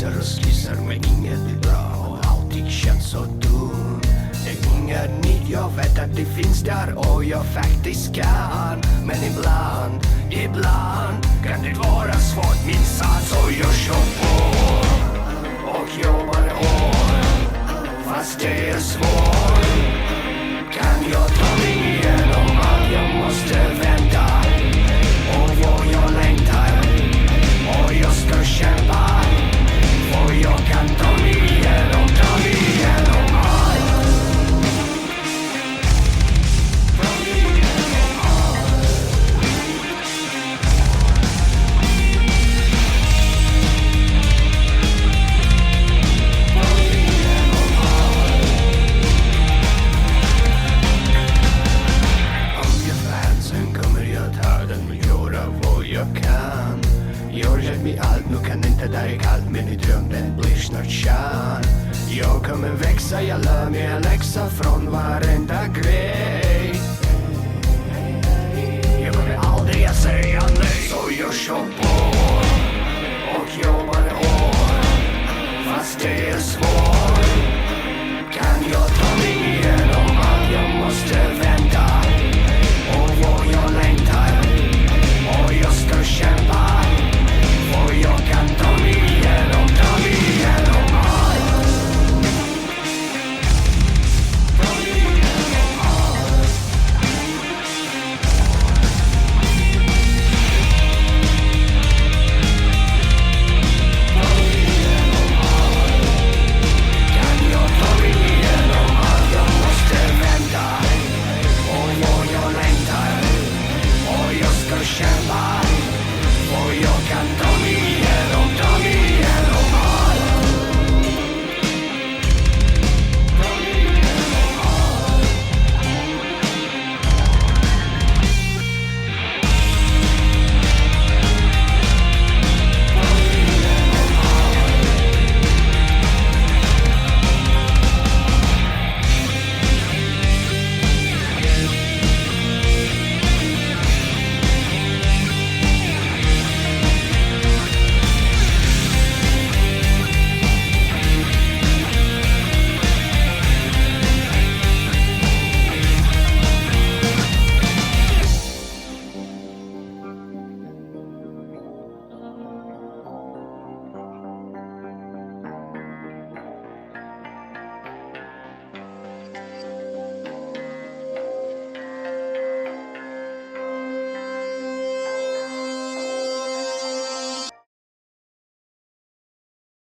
skisser och skisser men inget blir bra och allting känns så dumt. Det är inget nytt, jag vet att det finns där och jag faktiskt kan. Men ibland kan det vara svårt minsann. Så jag kör på och jobbar hårt fast det är svårt. Kan jag ta mig igenom allt jag måste vänta och vad jag längtar och jag ska kämpa och jag kan ta mig igenom allt. Nu kan inte där är kallt men i drömmen blir snart kärn. Jag kommer växa, jag lär mig en läxa från varenda grej. Jag kommer aldrig att säga nej. Så jag kör på och jobbar hårt fast det